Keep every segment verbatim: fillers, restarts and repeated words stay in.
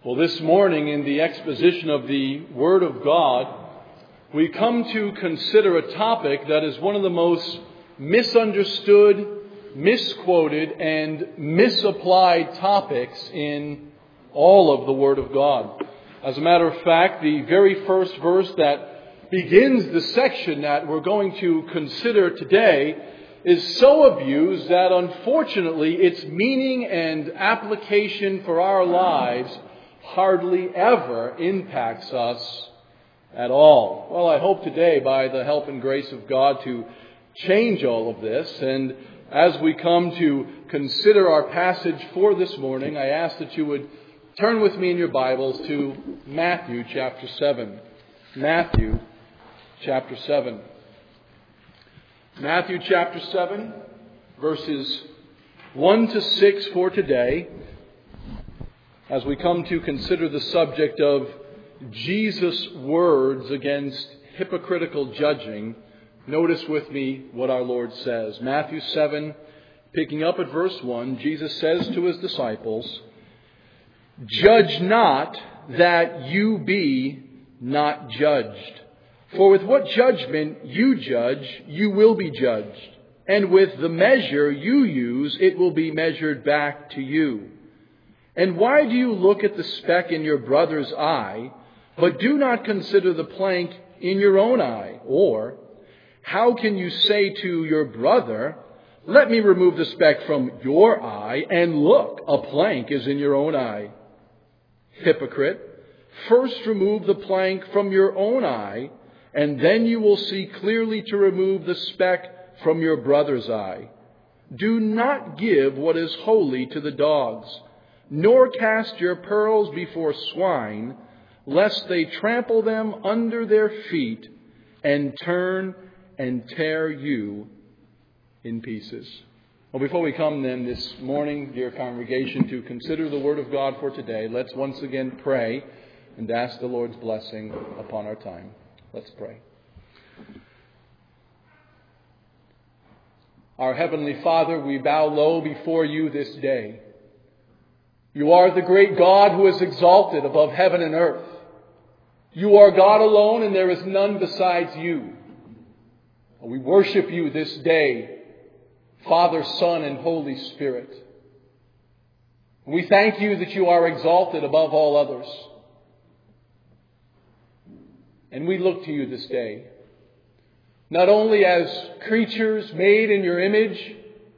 Well, this morning in the exposition of the Word of God, we come to consider a topic that is one of the most misunderstood, misquoted, and misapplied topics in all of the Word of God. As a matter of fact, the very first verse that begins the section that we're going to consider today is so abused that unfortunately its meaning and application for our lives hardly ever impacts us at all. Well, I hope today, by the help and grace of God, to change all of this. And as we come to consider our passage for this morning, I ask that you would turn with me in your Bibles to Matthew chapter seven. Matthew chapter seven. Matthew chapter seven, verses one to six for today, as we come to consider the subject of Jesus' words against hypocritical judging. Notice with me what our Lord says. Matthew seven, picking up at verse one, Jesus says to his disciples, "Judge not that you be not judged. For with what judgment you judge, you will be judged. And with the measure you use, it will be measured back to you. And why do you look at the speck in your brother's eye, but do not consider the plank in your own eye? Or how can you say to your brother, 'Let me remove the speck from your eye,' and look, a plank is in your own eye? Hypocrite, first remove the plank from your own eye, and then you will see clearly to remove the speck from your brother's eye. Do not give what is holy to the dogs, nor cast your pearls before swine, lest they trample them under their feet and turn and tear you in pieces." Well, before we come then this morning, dear congregation, to consider the Word of God for today, let's once again pray and ask the Lord's blessing upon our time. Let's pray. Our Heavenly Father, we bow low before you this day. You are the great God who is exalted above heaven and earth. You are God alone, and there is none besides you. We worship you this day, Father, Son, and Holy Spirit. We thank you that you are exalted above all others. And we look to you this day, not only as creatures made in your image,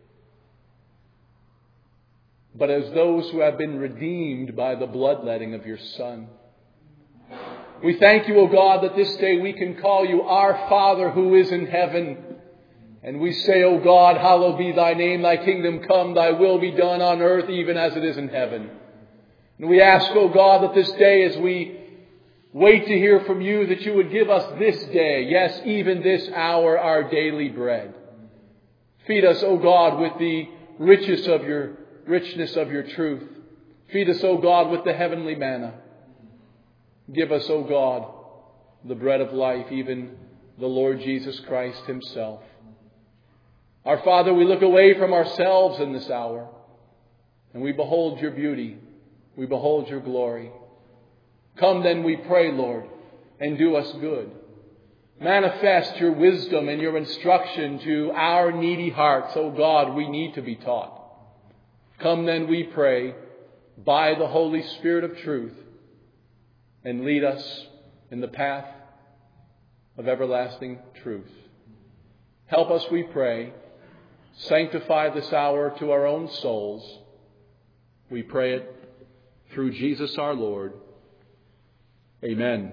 but as those who have been redeemed by the bloodletting of your Son. We thank you, O God, that this day we can call you our Father who is in heaven. And we say, O God, hallowed be thy name, thy kingdom come, thy will be done on earth even as it is in heaven. And we ask, O God, that this day as we wait to hear from you, that you would give us this day, yes, even this hour, our daily bread. Feed us, O God, with the richness of your richness of your truth. Feed us, O God, with the heavenly manna. Give us, O God, the bread of life, even the Lord Jesus Christ himself. Our Father, we look away from ourselves in this hour, and we behold your beauty. We behold your glory. Come then, we pray, Lord, and do us good. Manifest your wisdom and your instruction to our needy hearts. O God, we need to be taught. Come then, we pray, by the Holy Spirit of truth, and lead us in the path of everlasting truth. Help us, we pray. Sanctify this hour to our own souls. We pray it through Jesus our Lord. Amen.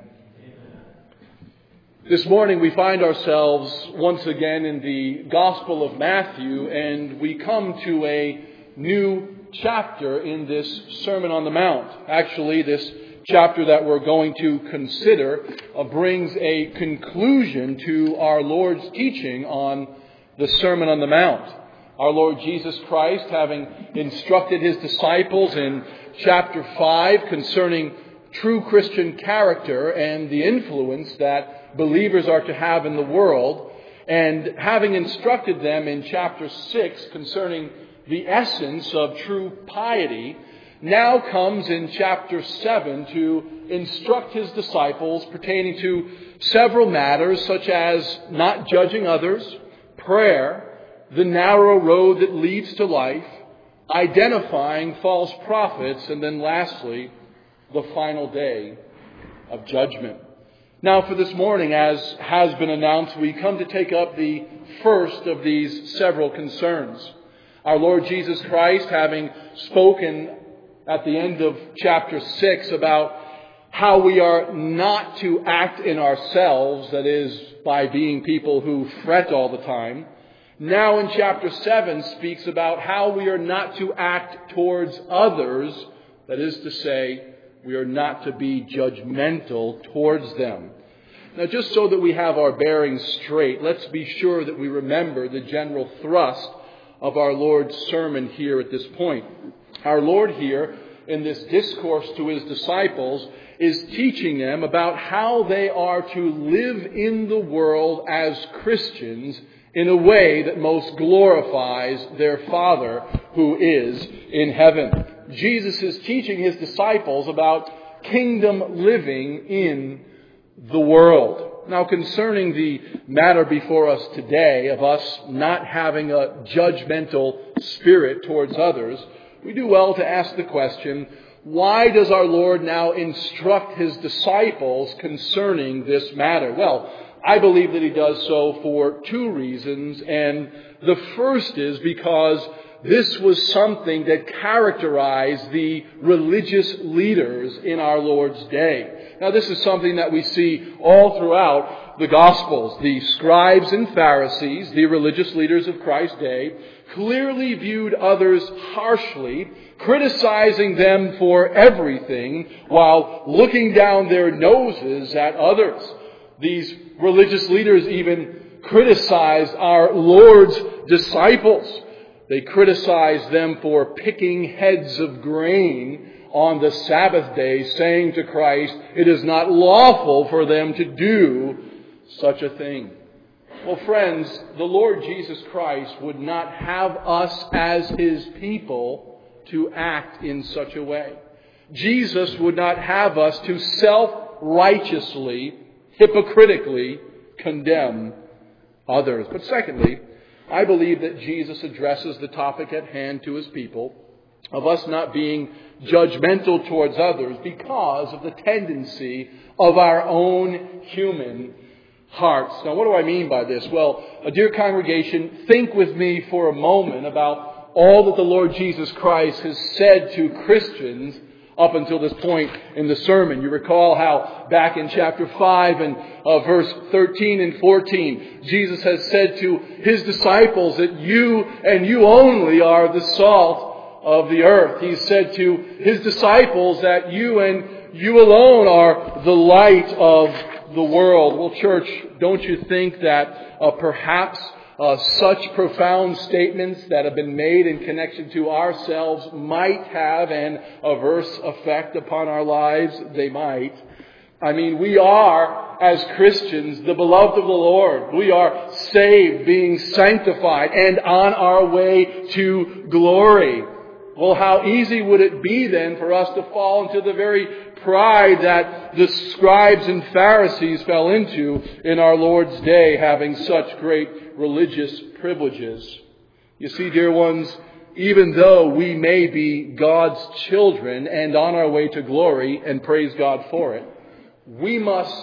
This morning we find ourselves once again in the Gospel of Matthew, and we come to a new chapter in this Sermon on the Mount. Actually, this chapter that we're going to consider uh, brings a conclusion to our Lord's teaching on the Sermon on the Mount. Our Lord Jesus Christ, having instructed his disciples in chapter five concerning true Christian character and the influence that believers are to have in the world, and having instructed them in chapter six concerning the essence of true piety, now comes in chapter seven to instruct his disciples pertaining to several matters such as not judging others, prayer, the narrow road that leads to life, identifying false prophets, and then lastly, the final day of judgment. Now for this morning, as has been announced, we come to take up the first of these several concerns. Our Lord Jesus Christ, having spoken at the end of chapter six about how we are not to act in ourselves, that is, by being people who fret all the time, now in chapter seven speaks about how we are not to act towards others, that is to say, we are not to be judgmental towards them. Now, just so that we have our bearings straight, let's be sure that we remember the general thrust of our Lord's sermon here at this point. Our Lord here, in this discourse to his disciples, is teaching them about how they are to live in the world as Christians in a way that most glorifies their Father who is in heaven. Jesus is teaching his disciples about kingdom living in the world. Now, concerning the matter before us today of us not having a judgmental spirit towards others, we do well to ask the question, why does our Lord now instruct his disciples concerning this matter? Well, I believe that he does so for two reasons, and the first is because this was something that characterized the religious leaders in our Lord's day. Now, this is something that we see all throughout the Gospels. The scribes and Pharisees, the religious leaders of Christ's day, clearly viewed others harshly, criticizing them for everything while looking down their noses at others. These religious leaders even criticized our Lord's disciples. They criticized them for picking heads of grain on the Sabbath day, saying to Christ, it is not lawful for them to do such a thing. Well, friends, the Lord Jesus Christ would not have us as his people to act in such a way. Jesus would not have us to self-righteously, hypocritically condemn others. But secondly, I believe that Jesus addresses the topic at hand to his people of us not being judgmental towards others because of the tendency of our own human hearts. Now, what do I mean by this? Well, a dear congregation, think with me for a moment about all that the Lord Jesus Christ has said to Christians up until this point in the sermon. You recall how back in chapter five and uh, verse thirteen and fourteen, Jesus has said to his disciples that you and you only are the salt of the earth. He said to his disciples that you and you alone are the light of the world. Well, church, don't you think that uh, perhaps Uh, such profound statements that have been made in connection to ourselves might have an adverse effect upon our lives? They might. I mean, we are, as Christians, the beloved of the Lord. We are saved, being sanctified, and on our way to glory. Well, how easy would it be then for us to fall into the very pride that the scribes and Pharisees fell into in our Lord's day, having such great religious privileges. You see, dear ones, even though we may be God's children and on our way to glory, and praise God for it, we must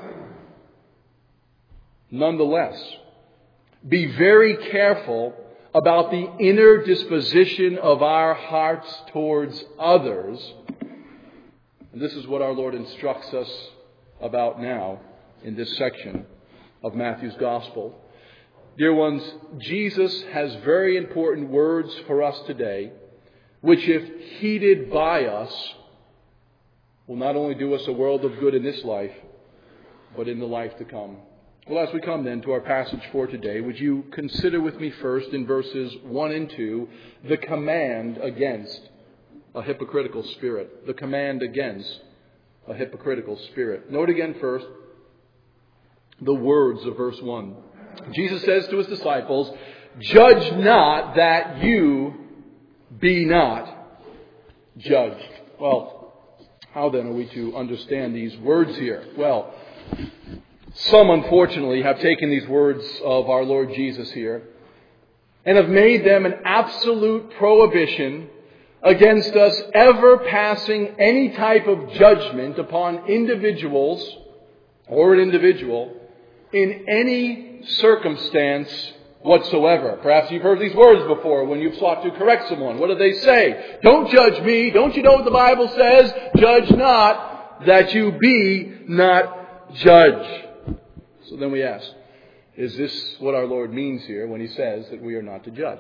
nonetheless be very careful about the inner disposition of our hearts towards others. And this is what our Lord instructs us about now in this section of Matthew's Gospel. Dear ones, Jesus has very important words for us today, which if heeded by us, will not only do us a world of good in this life, but in the life to come. Well, as we come then to our passage for today, would you consider with me first in verses one and two, the command against a hypocritical spirit. The command against a hypocritical spirit. Note again first the words of verse one. Jesus says to his disciples, "Judge not that you be not judged. Well, how then are we to understand these words here? Well, some unfortunately have taken these words of our Lord Jesus here and have made them an absolute prohibition against us ever passing any type of judgment upon individuals or an individual in any circumstance whatsoever. Perhaps you've heard these words before when you've sought to correct someone. What do they say? Don't judge me. Don't you know what the Bible says? Judge not, that you be not judged. So then we ask, is this what our Lord means here when He says that we are not to judge?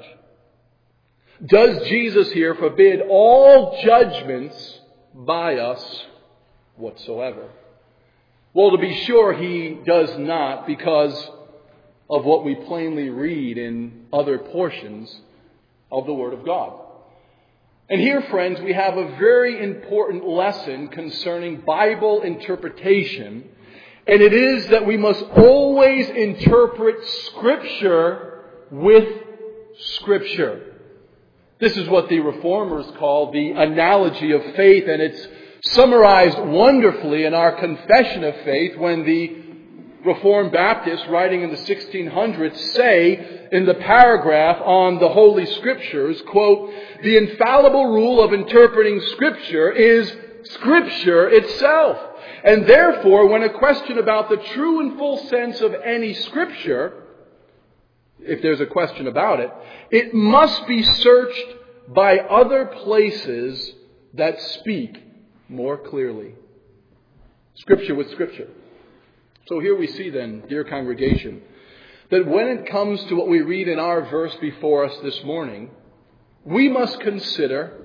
Does Jesus here forbid all judgments by us whatsoever? Well, to be sure, He does not, because of what we plainly read in other portions of the Word of God. And here, friends, we have a very important lesson concerning Bible interpretation, and it is that we must always interpret Scripture with Scripture. This is what the Reformers call the analogy of faith, and it's summarized wonderfully in our Confession of Faith when the Reformed Baptists, writing in the sixteen hundreds, say in the paragraph on the Holy Scriptures, quote, "The infallible rule of interpreting Scripture is Scripture itself. And therefore, when a question about the true and full sense of any Scripture, if there's a question about it, it must be searched by other places that speak more clearly." Scripture with Scripture. So here we see then, dear congregation, that when it comes to what we read in our verse before us this morning, we must consider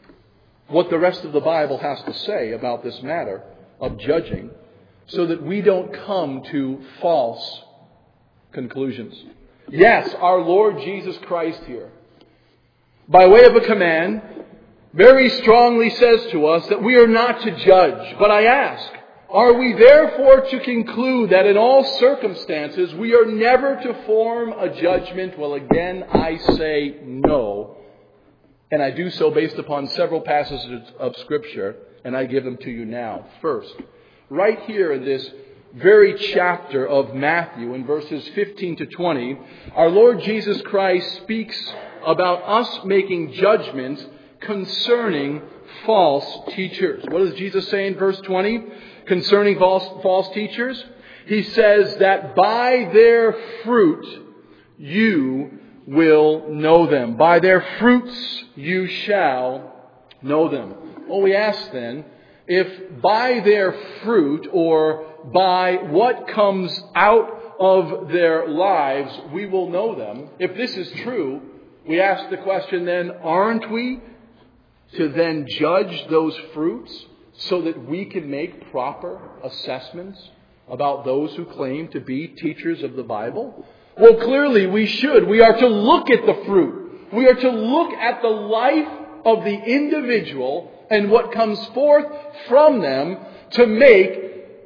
what the rest of the Bible has to say about this matter of judging, so that we don't come to false conclusions. Yes, our Lord Jesus Christ here, by way of a command, very strongly says to us that we are not to judge. But I ask, are we therefore to conclude that in all circumstances we are never to form a judgment? Well, again, I say no. And I do so based upon several passages of Scripture, and I give them to you now. First, right here in this very chapter of Matthew, in verses fifteen to twenty, our Lord Jesus Christ speaks about us making judgments concerning false teachers. What does Jesus say in verse twenty concerning false, false teachers? He says that by their fruit you will know them. By their fruits you shall know them. Well, we ask then, if by their fruit or by what comes out of their lives we will know them, if this is true, we ask the question then, aren't we to then judge those fruits so that we can make proper assessments about those who claim to be teachers of the Bible? Well, clearly we should. We are to look at the fruit. We are to look at the life of the individual and what comes forth from them to make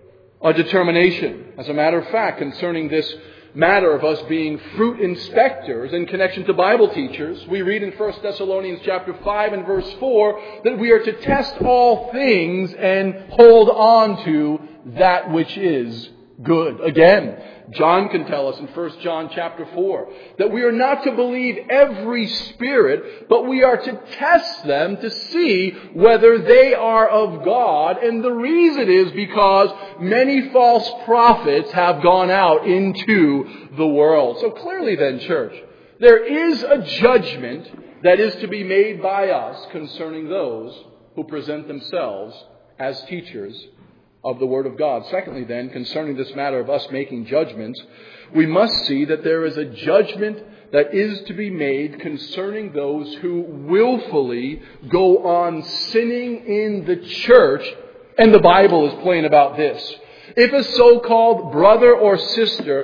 a determination. As a matter of fact, concerning this matter of us being fruit inspectors in connection to Bible teachers, we read in First Thessalonians chapter five and verse four that we are to test all things and hold on to that which is good. Again, John can tell us in First John chapter four that we are not to believe every spirit, but we are to test them to see whether they are of God. And the reason is because many false prophets have gone out into the world. So clearly then, church, there is a judgment that is to be made by us concerning those who present themselves as teachers of the Word of God. Secondly then, concerning this matter of us making judgments, we must see that there is a judgment that is to be made concerning those who willfully go on sinning in the church, and the Bible is plain about this. If a so-called brother or sister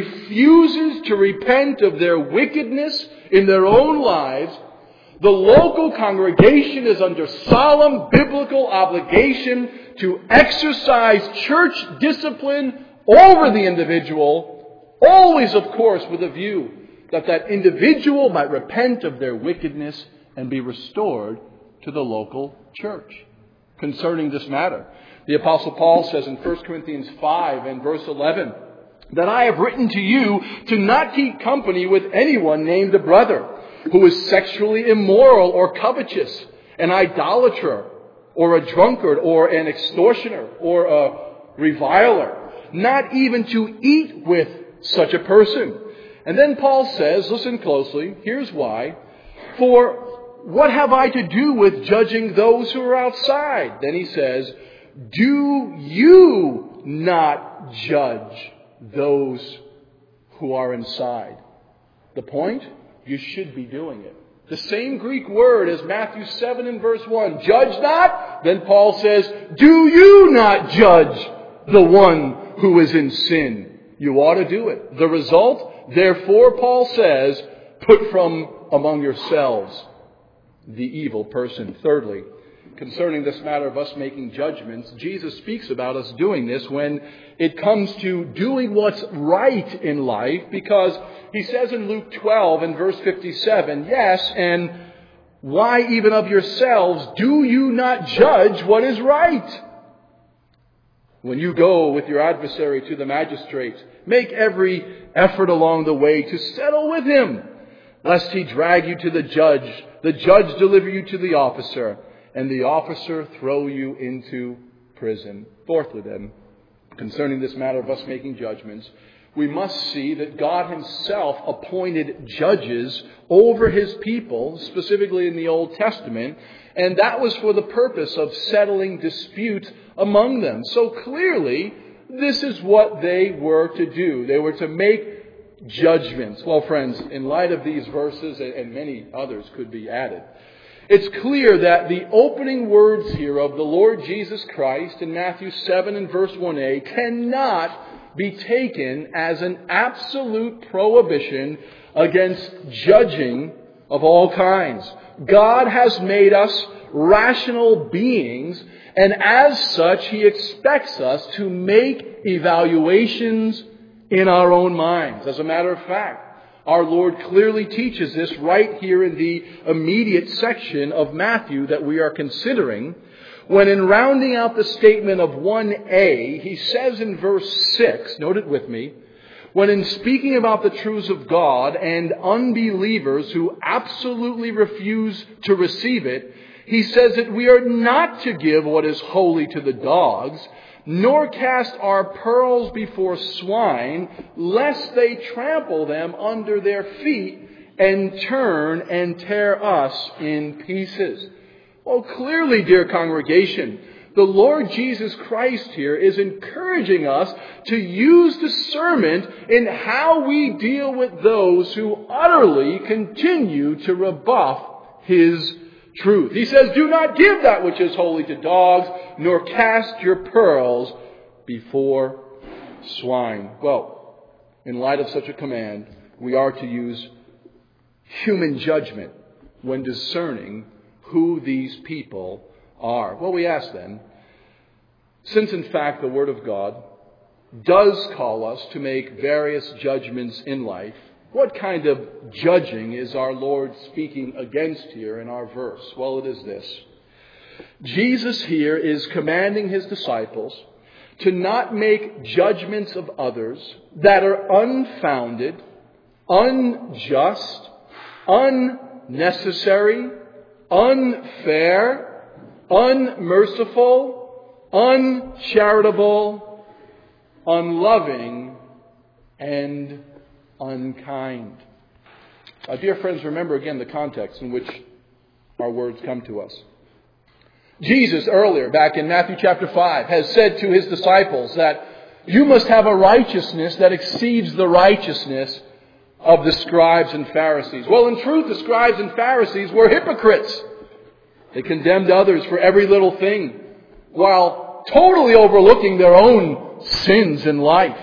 refuses to repent of their wickedness in their own lives, the local congregation is under solemn biblical obligation to exercise church discipline over the individual, always, of course, with a view that that individual might repent of their wickedness and be restored to the local church concerning this matter. The Apostle Paul says in First Corinthians five and verse eleven, that I have written to you to not keep company with anyone named a brother, who is sexually immoral or covetous, an idolater, or a drunkard, or an extortioner, or a reviler, not even to eat with such a person. And then Paul says, listen closely, here's why. For what have I to do with judging those who are outside? Then he says, do you not judge those who are inside? The point? You should be doing it. The same Greek word as Matthew seven and verse one. Judge not. Then Paul says, do you not judge the one who is in sin? You ought to do it. The result, therefore, Paul says, put from among yourselves the evil person. Thirdly, concerning this matter of us making judgments, Jesus speaks about us doing this when it comes to doing what's right in life, because he says in Luke twelve and verse fifty-seven, yes, and why even of yourselves do you not judge what is right? When you go with your adversary to the magistrate, make every effort along the way to settle with him, lest he drag you to the judge, the judge deliver you to the officer, and the officer throw you into prison. Fourthly then, concerning this matter of us making judgments, we must see that God himself appointed judges over his people, specifically in the Old Testament, and that was for the purpose of settling disputes among them. So clearly, this is what they were to do. They were to make judgments. Well, friends, in light of these verses, and many others could be added, it's clear that the opening words here of the Lord Jesus Christ in Matthew seven and verse one a cannot be taken as an absolute prohibition against judging of all kinds. God has made us rational beings, and as such, he expects us to make evaluations in our own minds. As a matter of fact, our Lord clearly teaches this right here in the immediate section of Matthew that we are considering, when in rounding out the statement of one a, he says in verse six, note it with me, when in speaking about the truths of God and unbelievers who absolutely refuse to receive it, he says that we are not to give what is holy to the dogs, nor cast our pearls before swine, lest they trample them under their feet and turn and tear us in pieces. Well, clearly, dear congregation, the Lord Jesus Christ here is encouraging us to use discernment in how we deal with those who utterly continue to rebuff his truth. He says, do not give that which is holy to dogs, nor cast your pearls before swine. Well, in light of such a command, we are to use human judgment when discerning who these people are. Well, we ask then, since in fact the Word of God does call us to make various judgments in life, what kind of judging is our Lord speaking against here in our verse? Well, it is this. Jesus here is commanding his disciples to not make judgments of others that are unfounded, unjust, unnecessary, unfair, unmerciful, uncharitable, unloving, and unkind. Uh, dear friends, remember again the context in which our words come to us. Jesus earlier, back in Matthew chapter five, has said to his disciples that you must have a righteousness that exceeds the righteousness of the scribes and Pharisees. Well, in truth, the scribes and Pharisees were hypocrites. They condemned others for every little thing, while totally overlooking their own sins in life.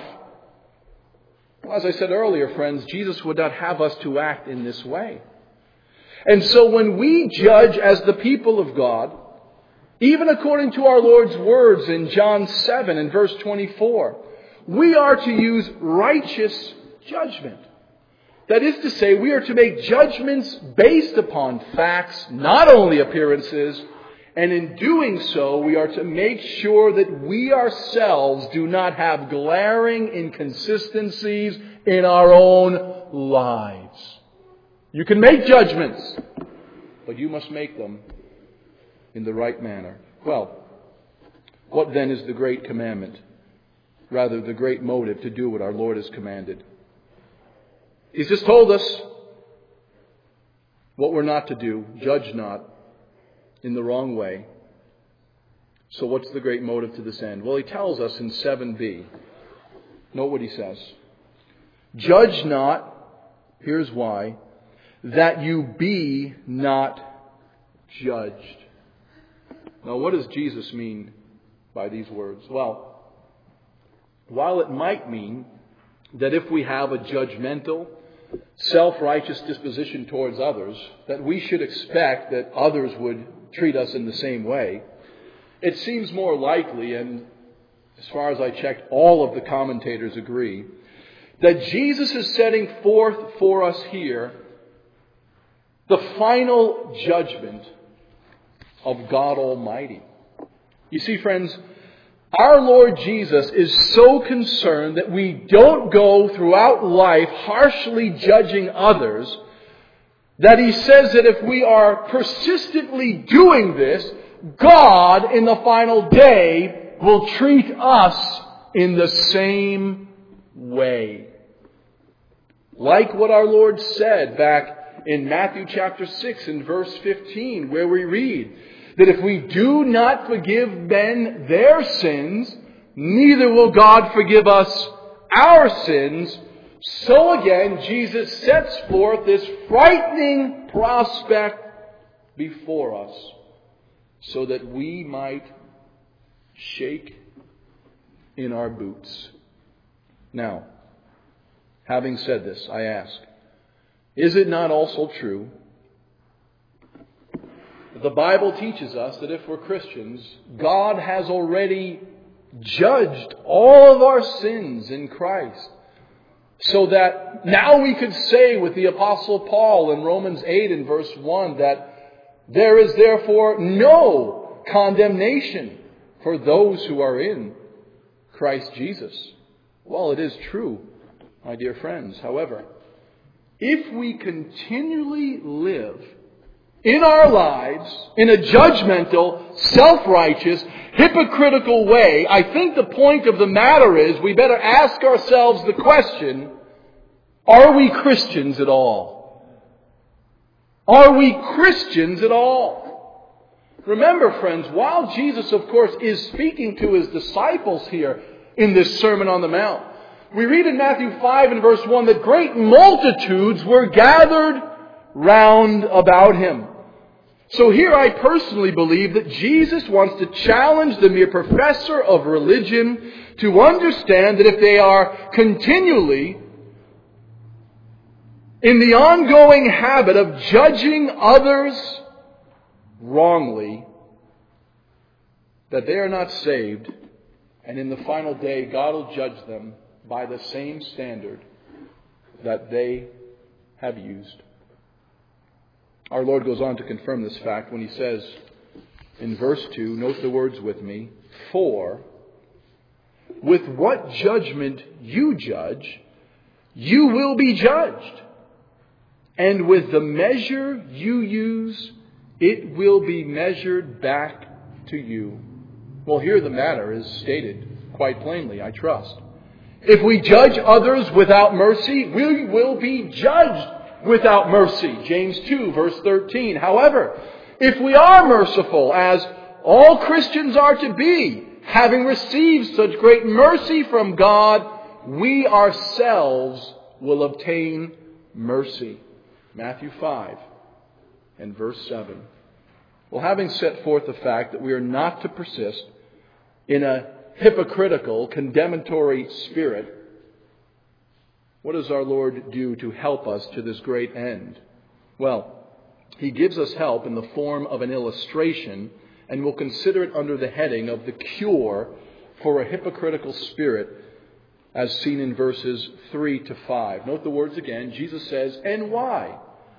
Well, as I said earlier, friends, Jesus would not have us to act in this way. And so when we judge as the people of God, even according to our Lord's words in John seven and verse twenty-four, we are to use righteous judgment. That is to say, we are to make judgments based upon facts, not only appearances, And in doing so, we are to make sure that we ourselves do not have glaring inconsistencies in our own lives. You can make judgments, but you must make them in the right manner. Well, what then is the great commandment? Rather, the great motive to do what our Lord has commanded. He's just told us what we're not to do. Judge not in the wrong way. So what's the great motive to this end? Well, he tells us in seven b. Note what he says. Judge not, here's why, that you be not judged. Now, what does Jesus mean by these words? Well, while it might mean that if we have a judgmental, self-righteous disposition towards others, that we should expect that others would treat us in the same way, it seems more likely, and as far as I checked, all of the commentators agree, that Jesus is setting forth for us here the final judgment of God Almighty. You see, friends, our Lord Jesus is so concerned that we don't go throughout life harshly judging others that He says that if we are persistently doing this, God in the final day will treat us in the same way. Like what our Lord said back in Matthew chapter six and verse fifteen, where we read that if we do not forgive men their sins, neither will God forgive us our sins. So again, Jesus sets forth this frightening prospect before us so that we might shake in our boots. Now, having said this, I ask, is it not also true that the Bible teaches us that if we're Christians, God has already judged all of our sins in Christ? So that now we could say with the Apostle Paul in Romans eight and verse one that there is therefore no condemnation for those who are in Christ Jesus. Well, it is true, my dear friends. However, if we continually live in our lives in a judgmental, self-righteous, hypocritical way, I think the point of the matter is we better ask ourselves the question, are we Christians at all? Are we Christians at all? Remember, friends, while Jesus, of course, is speaking to His disciples here in this Sermon on the Mount, we read in Matthew five and verse one that great multitudes were gathered round about Him. So here I personally believe that Jesus wants to challenge the mere professor of religion to understand that if they are continually in the ongoing habit of judging others wrongly, that they are not saved, and in the final day God will judge them by the same standard that they have used. Our Lord goes on to confirm this fact when He says in verse two, note the words with me, for with what judgment you judge, you will be judged. And with the measure you use, it will be measured back to you. Well, here the matter is stated quite plainly, I trust. If we judge others without mercy, we will be judged without mercy. James two, verse thirteen. However, if we are merciful, as all Christians are to be, having received such great mercy from God, we ourselves will obtain mercy. Matthew five and verse seven. Well, having set forth the fact that we are not to persist in a hypocritical, condemnatory spirit, what does our Lord do to help us to this great end? Well, He gives us help in the form of an illustration, and we'll consider it under the heading of the cure for a hypocritical spirit, as seen in verses three to five. Note the words again. Jesus says, and why?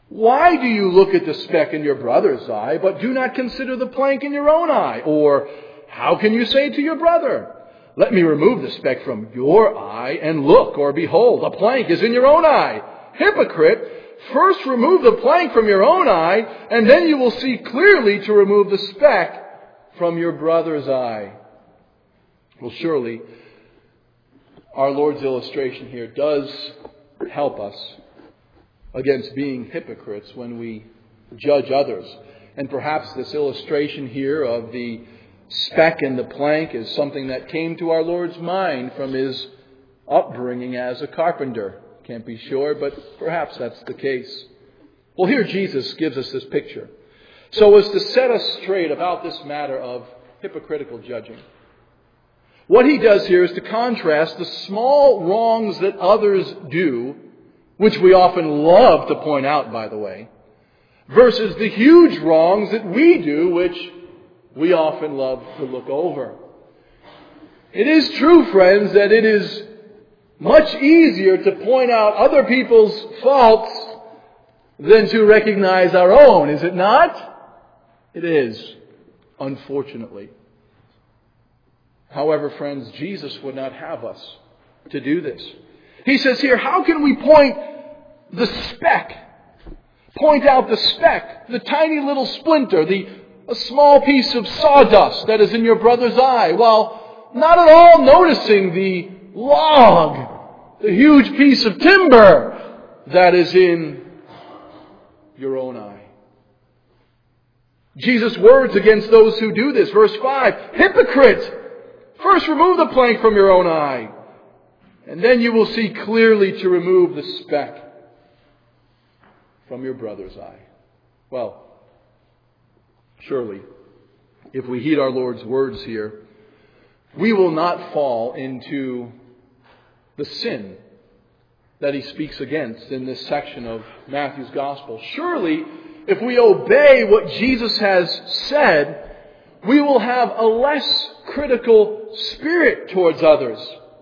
Why do you look at the speck in your brother's eye, but do not consider the plank in your own eye? Or how can you say to your brother, let me remove the speck from your eye, and look, or behold, a plank is in your own eye? Hypocrite, first remove the plank from your own eye, and then you will see clearly to remove the speck from your brother's eye. Well, surely, our Lord's illustration here does help us against being hypocrites when we judge others. And perhaps this illustration here of the speck and the plank is something that came to our Lord's mind from His upbringing as a carpenter. Can't be sure, but perhaps that's the case. Well, here Jesus gives us this picture so as to set us straight about this matter of hypocritical judging. What He does here is to contrast the small wrongs that others do, which we often love to point out, by the way, versus the huge wrongs that we do, which we often love to look over. It is true, friends, that it is much easier to point out other people's faults than to recognize our own, is it not? It is, unfortunately. However, friends, Jesus would not have us to do this. He says here, how can we point the speck, point out the speck, the tiny little splinter, the a small piece of sawdust that is in your brother's eye, while not at all noticing the log, the huge piece of timber that is in your own eye? Jesus' words against those who do this. Verse five, hypocrite! First remove the plank from your own eye, and then you will see clearly to remove the speck from your brother's eye. Well, surely, if we heed our Lord's words here, we will not fall into the sin that He speaks against in this section of Matthew's Gospel. Surely, if we obey what Jesus has said, we will have a less critical spirit towards others.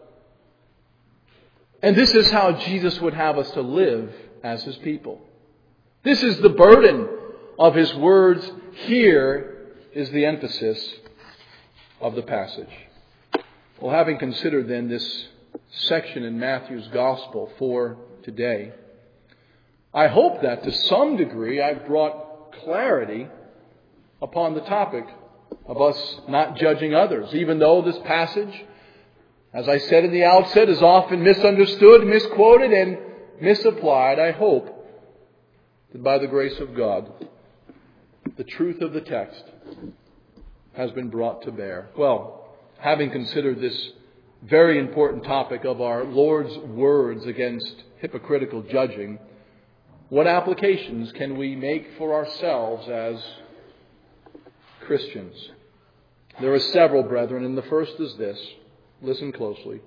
And this is how Jesus would have us to live as His people. This is the burden of His words. Here is the emphasis of the passage. Well, having considered then this section in Matthew's Gospel for today, I hope that to some degree I've brought clarity upon the topic of us not judging others, even though this passage, as I said in the outset, is often misunderstood, misquoted, and misapplied. I hope that by the grace of God, the truth of the text has been brought to bear. Well, having considered this very important topic of our Lord's words against hypocritical judging, what applications can we make for ourselves as Christians? There are several, brethren, and the first is this. Listen closely.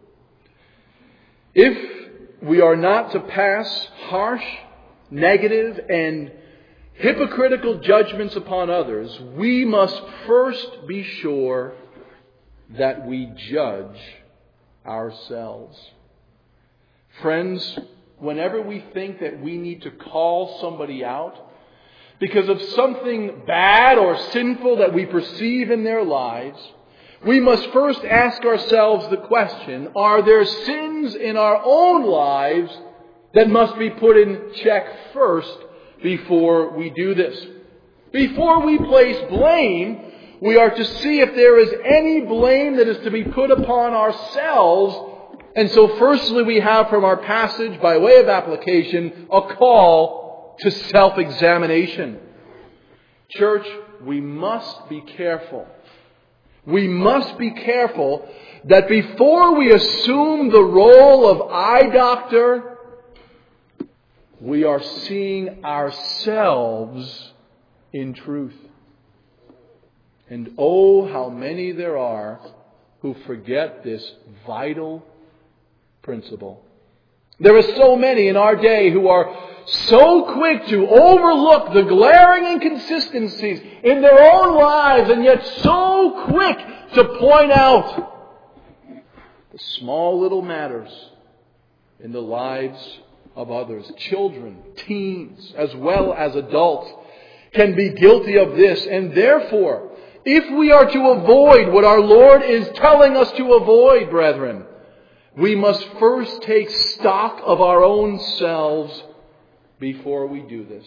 If we are not to pass harsh, negative, and hypocritical judgments upon others, we must first be sure that we judge ourselves. Friends, whenever we think that we need to call somebody out because of something bad or sinful that we perceive in their lives, we must first ask ourselves the question, are there sins in our own lives that must be put in check first before we do this? Before we place blame, we are to see if there is any blame that is to be put upon ourselves. And so firstly we have from our passage, by way of application, a call to self-examination. Church, we must be careful. We must be careful that before we assume the role of eye doctor, we are seeing ourselves in truth. And oh, how many there are who forget this vital principle. There are so many in our day who are so quick to overlook the glaring inconsistencies in their own lives, and yet so quick to point out the small little matters in the lives of others. Children, teens, as well as adults can be guilty of this. And therefore, if we are to avoid what our Lord is telling us to avoid, brethren, we must first take stock of our own selves before we do this.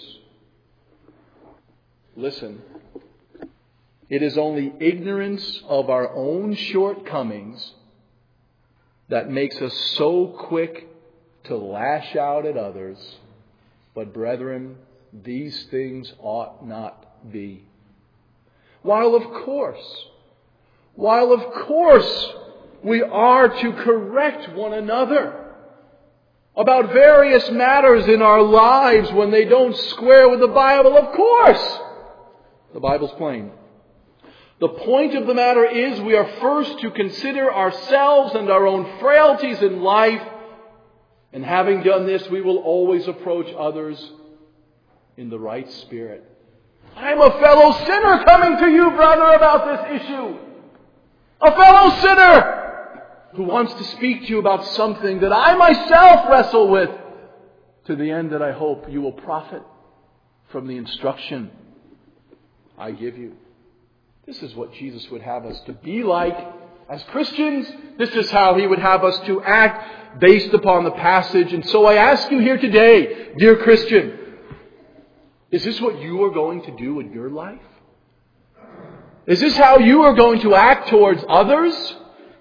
Listen, it is only ignorance of our own shortcomings that makes us so quick to lash out at others. But brethren, these things ought not be. While of course, while of course we are to correct one another about various matters in our lives when they don't square with the Bible, of course. The Bible's plain. The point of the matter is we are first to consider ourselves and our own frailties in life. And having done this, we will always approach others in the right spirit. I'm a fellow sinner coming to you, brother, about this issue. A fellow sinner who wants to speak to you about something that I myself wrestle with, to the end that I hope you will profit from the instruction I give you. This is what Jesus would have us to be like as Christians. This is how He would have us to act based upon the passage. And so I ask you here today, dear Christian, is this what you are going to do in your life? Is this how you are going to act towards others?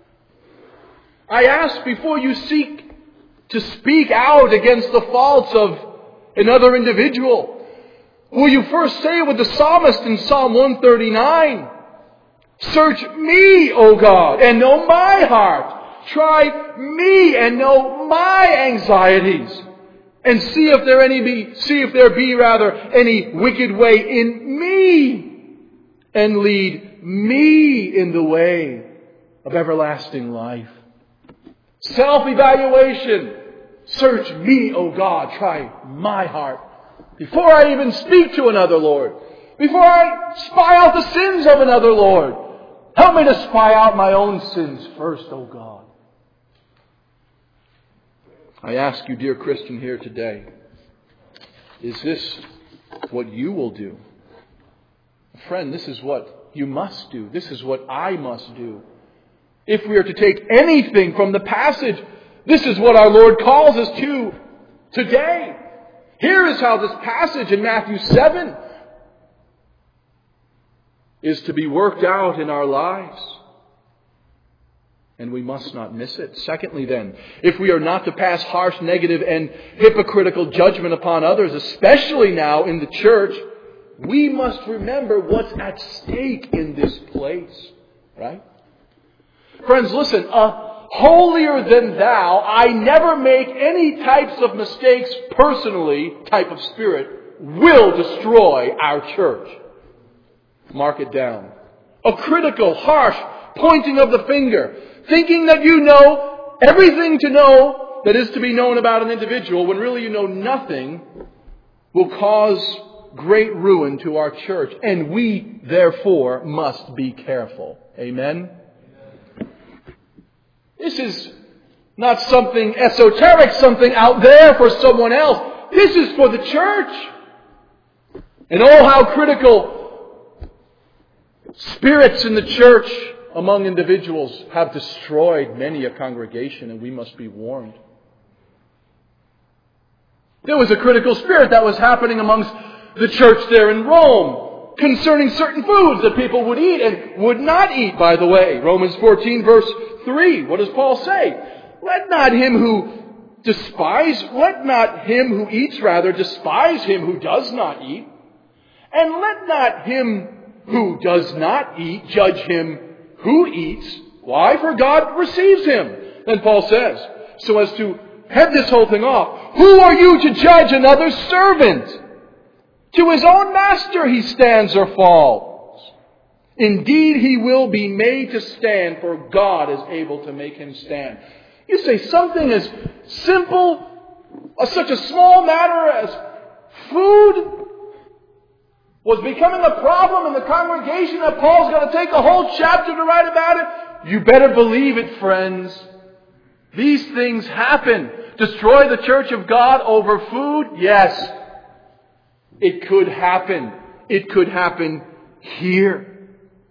I ask, before you seek to speak out against the faults of another individual, will you first say with the psalmist in Psalm one thirty-nine, "Search me, O God, and know my heart. Try me and know my anxieties. And see if there any be, see if there be rather any wicked way in me, and lead me in the way of everlasting life." Self-evaluation. Search me, O God. Try my heart. Before I even speak to another, Lord. Before I spy out the sins of another, Lord. Help me to spy out my own sins first, O God. I ask you, dear Christian, here today, is this what you will do? Friend, this is what you must do. This is what I must do. If we are to take anything from the passage, this is what our Lord calls us to today. Here is how this passage in Matthew seven is to be worked out in our lives. And we must not miss it. Secondly then, if we are not to pass harsh, negative, and hypocritical judgment upon others, especially now in the church, we must remember what's at stake in this place. Right? Friends, listen, a holier than thou, I never make any types of mistakes personally type of spirit will destroy our church. Mark it down. A critical, harsh pointing of the finger, thinking that you know everything to know that is to be known about an individual when really you know nothing, will cause great ruin to our church. And we, therefore, must be careful. Amen? This is not something esoteric, something out there for someone else. This is for the church. And oh, how critical spirits in the church among individuals have destroyed many a congregation, and we must be warned. There was a critical spirit that was happening amongst the church there in Rome concerning certain foods that people would eat and would not eat, by the way. Romans fourteen verse three. What does Paul say? Let not him who despise, let not him who eats rather despise him who does not eat. And let not him who does not eat judge him who eats. Why? For God receives him. Then Paul says, so as to head this whole thing off, who are you to judge another's servant? To his own master he stands or falls. Indeed, he will be made to stand, for God is able to make him stand. You say something as simple, as such a small matter as food was becoming a problem in the congregation that Paul's going to take a whole chapter to write about it. You better believe it, friends. These things happen. Destroy the church of God over food? Yes. It could happen. It could happen here.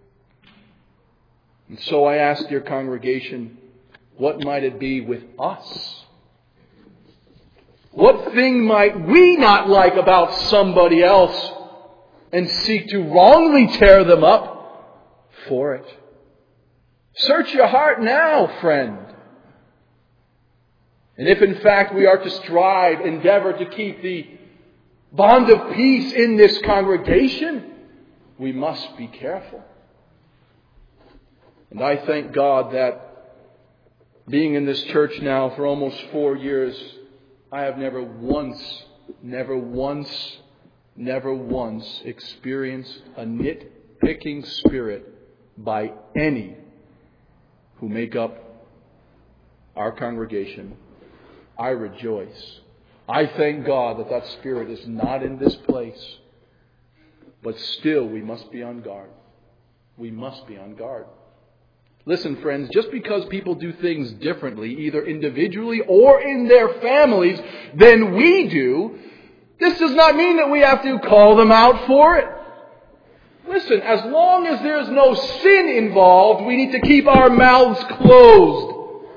And so I ask, dear congregation, what might it be with us? What thing might we not like about somebody else and seek to wrongly tear them up for it? Search your heart now, friend. And if in fact we are to strive, endeavor to keep the bond of peace in this congregation, we must be careful. And I thank God that being in this church now for almost four years, I have never once, never once, never once experienced a nitpicking spirit by any who make up our congregation. I rejoice. I thank God that that spirit is not in this place. But still, we must be on guard. We must be on guard. Listen, friends, just because people do things differently, either individually or in their families, than we do, this does not mean that we have to call them out for it. Listen, as long as there's no sin involved, we need to keep our mouths closed.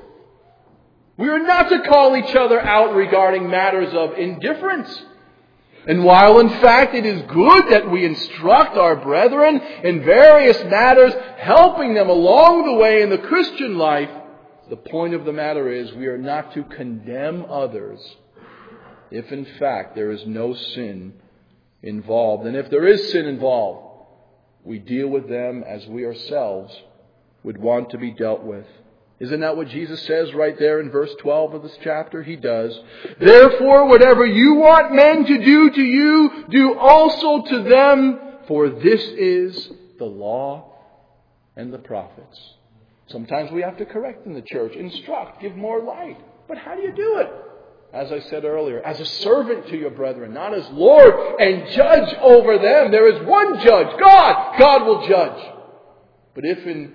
We are not to call each other out regarding matters of indifference. And while in fact it is good that we instruct our brethren in various matters, helping them along the way in the Christian life, the point of the matter is we are not to condemn others if in fact there is no sin involved. And if there is sin involved, we deal with them as we ourselves would want to be dealt with. Isn't that what Jesus says right there in verse twelve of this chapter? He does. Therefore, whatever you want men to do to you, do also to them, for this is the law and the prophets. Sometimes we have to correct in the church, instruct, give more light. But how do you do it? As I said earlier, as a servant to your brethren, not as Lord and judge over them. There is one judge, God. God will judge. But if in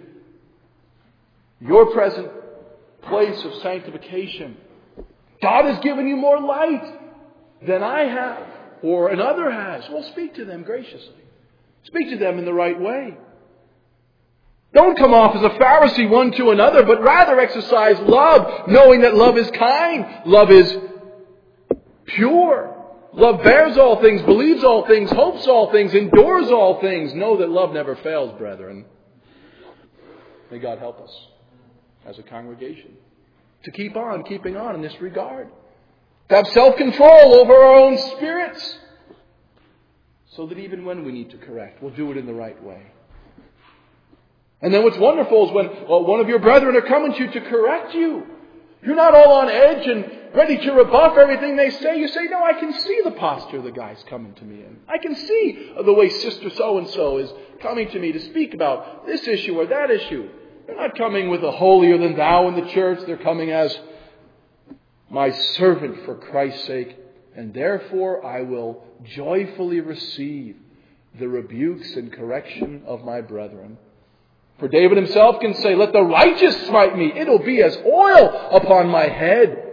your present place of sanctification, God has given you more light than I have or another has, well, speak to them graciously. Speak to them in the right way. Don't come off as a Pharisee one to another, but rather exercise love, knowing that love is kind, love is pure. Love bears all things, believes all things, hopes all things, endures all things. Know that love never fails, brethren. May God help us as a congregation to keep on keeping on in this regard. To have self-control over our own spirits, so that even when we need to correct, we'll do it in the right way. And then what's wonderful is when well, one of your brethren are coming to you to correct you. You're not all on edge and ready to rebuff everything they say. You say, no, I can see the posture the guy's coming to me in. I can see the way Sister so-and-so is coming to me to speak about this issue or that issue. They're not coming with a holier than thou in the church. They're coming as my servant for Christ's sake. And therefore I will joyfully receive the rebukes and correction of my brethren. For David himself can say, let the righteous smite me. It'll be as oil upon my head.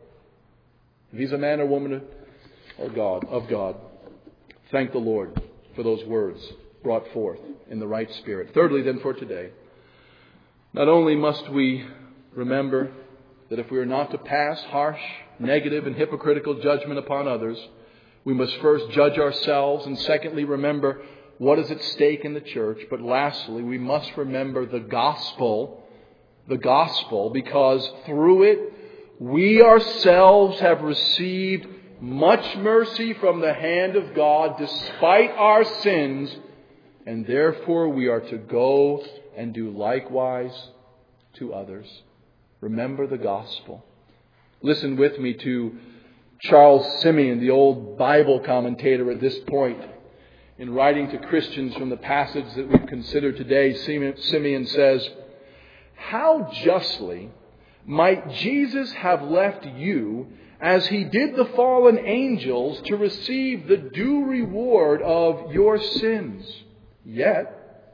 If he's a man or woman or God, of God, thank the Lord for those words brought forth in the right spirit. Thirdly, then, for today, not only must we remember that if we are not to pass harsh, negative, and hypocritical judgment upon others, we must first judge ourselves, and secondly, remember what is at stake in the church. But lastly, we must remember the gospel, the gospel, because through it, we ourselves have received much mercy from the hand of God despite our sins, and therefore we are to go and do likewise to others. Remember the gospel. Listen with me to Charles Simeon, the old Bible commentator at this point. In writing to Christians from the passage that we've considered today, Simeon says, how justly might Jesus have left you, as he did the fallen angels, to receive the due reward of your sins? Yet,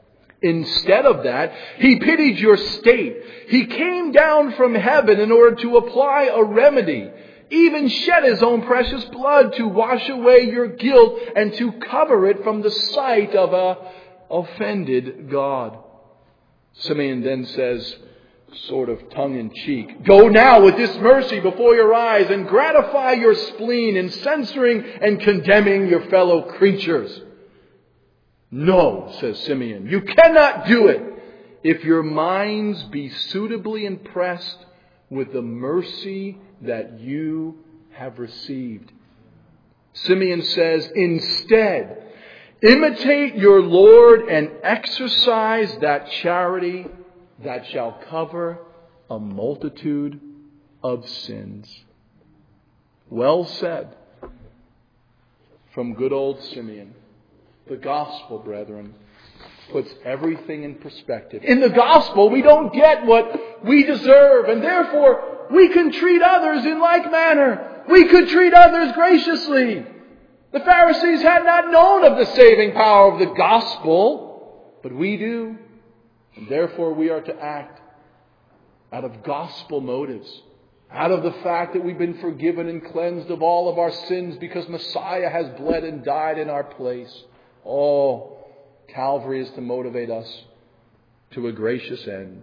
Instead of that, He pitied your state. He came down from heaven in order to apply a remedy, even shed His own precious blood to wash away your guilt and to cover it from the sight of a offended God. Simeon then says, sort of tongue-in-cheek, "Go now with this mercy before your eyes and gratify your spleen in censoring and condemning your fellow creatures." "No," says Simeon, "you cannot do it if your minds be suitably impressed with the mercy that you have received." Simeon says, "Instead, imitate your Lord and exercise that charity that shall cover a multitude of sins." Well said from good old Simeon. The gospel, brethren, puts everything in perspective. In the gospel, we don't get what we deserve, and therefore we can treat others in like manner. We could treat others graciously. The Pharisees had not known of the saving power of the gospel, but we do. And therefore we are to act out of gospel motives, out of the fact that we've been forgiven and cleansed of all of our sins because Messiah has bled and died in our place. Oh, Calvary is to motivate us to a gracious end.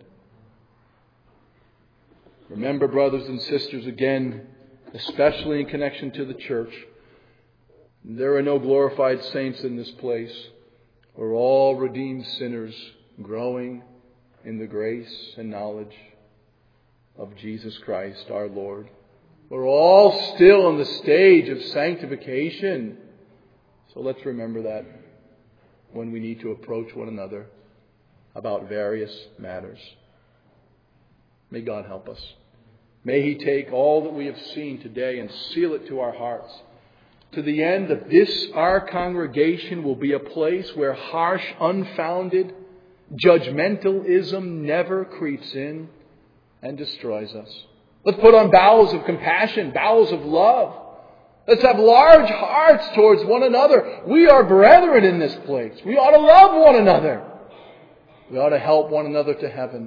Remember, brothers and sisters, again, especially in connection to the church, there are no glorified saints in this place. We're all redeemed sinners growing in the grace and knowledge of Jesus Christ our Lord. We're all still in the stage of sanctification. So let's remember that when we need to approach one another about various matters. May God help us. May He take all that we have seen today and seal it to our hearts, to the end that this, our congregation, will be a place where harsh, unfounded judgmentalism never creeps in and destroys us. Let's put on bowels of compassion, bowels of love. Let's have large hearts towards one another. We are brethren in this place. We ought to love one another. We ought to help one another to heaven.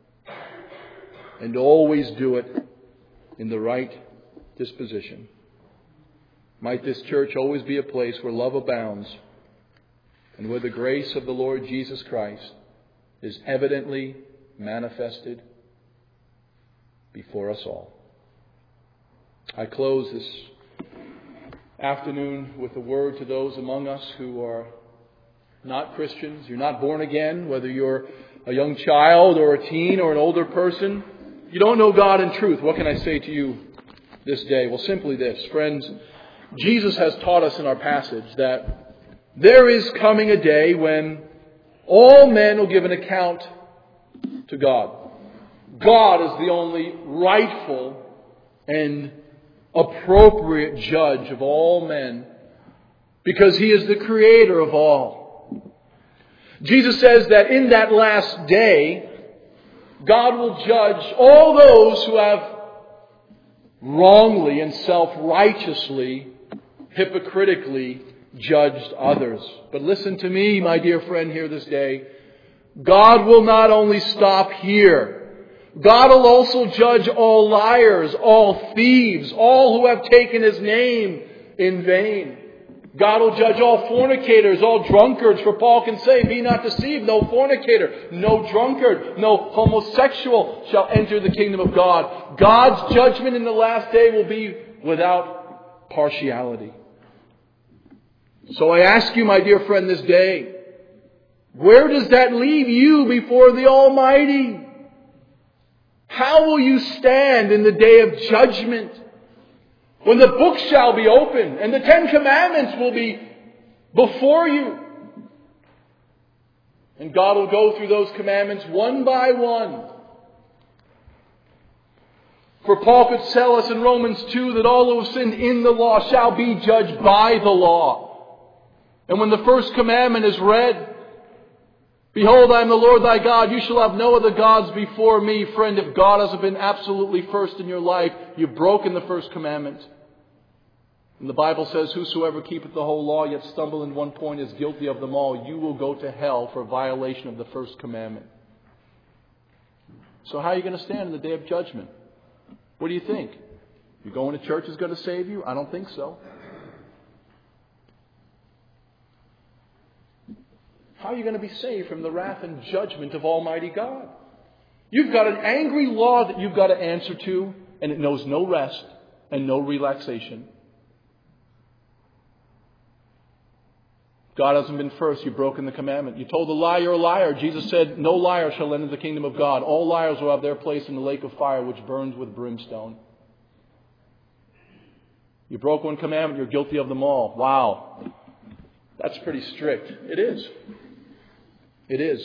And always do it in the right disposition. Might this church always be a place where love abounds and where the grace of the Lord Jesus Christ is evidently manifested before us all. I close this afternoon with a word to those among us who are not Christians. You're not born again, whether you're a young child or a teen or an older person. You don't know God in truth. What can I say to you this day? Well, simply this. Friends, Jesus has taught us in our passage that there is coming a day when all men will give an account to God. God is the only rightful and appropriate judge of all men because He is the creator of all. Jesus says that in that last day, God will judge all those who have wrongly and self-righteously, hypocritically judged others. But listen to me, my dear friend, here this day. God will not only stop here. God will also judge all liars, all thieves, all who have taken His name in vain. God will judge all fornicators, all drunkards. For Paul can say, "Be not deceived, no fornicator, no drunkard, no homosexual shall enter the kingdom of God." God's judgment in the last day will be without partiality. So I ask you, my dear friend, this day, where does that leave you before the Almighty? How will you stand in the day of judgment? When the book shall be opened and the Ten Commandments will be before you. And God will go through those commandments one by one. For Paul could tell us in Romans two that all who have sinned in the law shall be judged by the law. And when the first commandment is read, "Behold, I am the Lord thy God. You shall have no other gods before me." Friend, if God hasn't been absolutely first in your life, you've broken the first commandment. And the Bible says, whosoever keepeth the whole law, yet stumble in one point, is guilty of them all. You will go to hell for violation of the first commandment. So how are you going to stand in the day of judgment? What do you think? You going to church is going to save you? I don't think so. How are you going to be saved from the wrath and judgment of Almighty God? You've got an angry law that you've got to answer to, and it knows no rest and no relaxation. God hasn't been first. You've broken the commandment. You told a lie, you're a liar. Jesus said, no liar shall enter the kingdom of God. All liars will have their place in the lake of fire, which burns with brimstone. You broke one commandment, you're guilty of them all. Wow. That's pretty strict. It is. It is.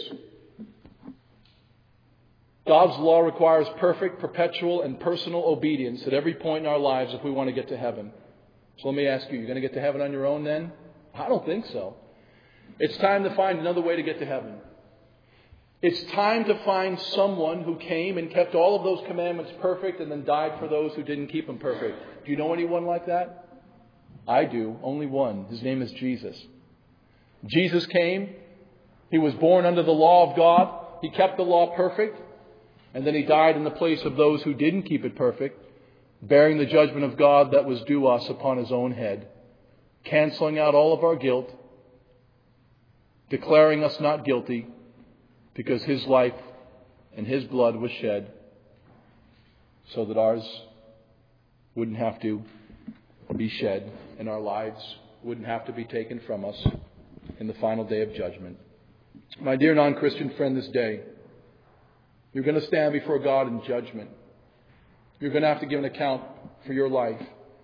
God's law requires perfect, perpetual, and personal obedience at every point in our lives if we want to get to heaven. So let me ask you, you're going to get to heaven on your own then? I don't think so. It's time to find another way to get to heaven. It's time to find someone who came and kept all of those commandments perfect and then died for those who didn't keep them perfect. Do you know anyone like that? I do. Only one. His name is Jesus. Jesus came. He was born under the law of God. He kept the law perfect. And then he died in the place of those who didn't keep it perfect, bearing the judgment of God that was due us upon his own head, canceling out all of our guilt, declaring us not guilty, because his life and his blood was shed so that ours wouldn't have to be shed and our lives wouldn't have to be taken from us in the final day of judgment. My dear non-Christian friend, this day, you're going to stand before God in judgment. You're going to have to give an account for your life.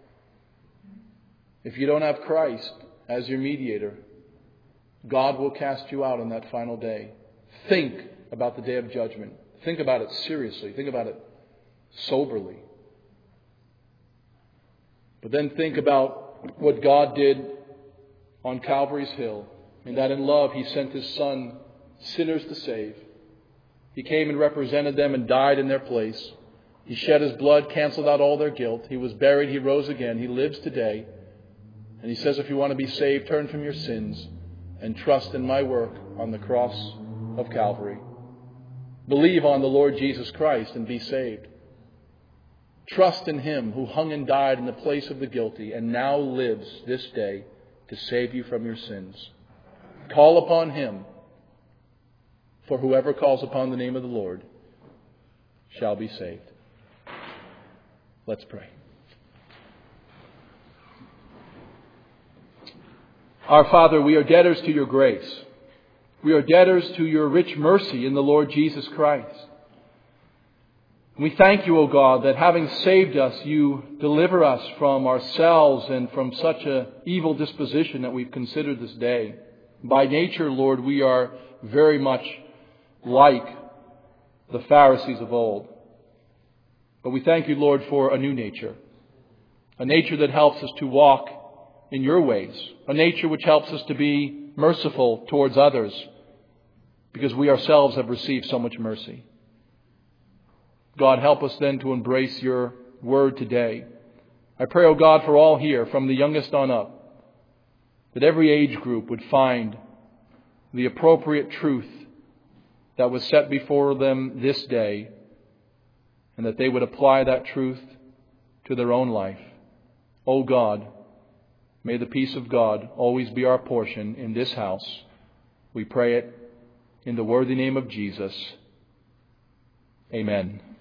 If you don't have Christ as your mediator, God will cast you out on that final day. Think about the day of judgment. Think about it seriously. Think about it soberly. But then think about what God did on Calvary's Hill, and that in love he sent his Son, sinners to save. He came and represented them and died in their place. He shed his blood, canceled out all their guilt. He was buried, he rose again. He lives today. And he says, if you want to be saved, turn from your sins and trust in my work on the cross of Calvary. Believe on the Lord Jesus Christ and be saved. Trust in him who hung and died in the place of the guilty and now lives this day to save you from your sins. Call upon him, for whoever calls upon the name of the Lord shall be saved. Let's pray. Our Father, we are debtors to your grace. We are debtors to your rich mercy in the Lord Jesus Christ. We thank you, O God, that having saved us, you deliver us from ourselves and from such an evil disposition that we've considered this day. By nature, Lord, we are very much like the Pharisees of old. But we thank you, Lord, for a new nature. A nature that helps us to walk in your ways. A nature which helps us to be merciful towards others, because we ourselves have received so much mercy. God, help us then to embrace your word today. I pray, O God, for all here, from the youngest on up, that every age group would find the appropriate truth that was set before them this day, and that they would apply that truth to their own life. O God, may the peace of God always be our portion in this house. We pray it in the worthy name of Jesus. Amen.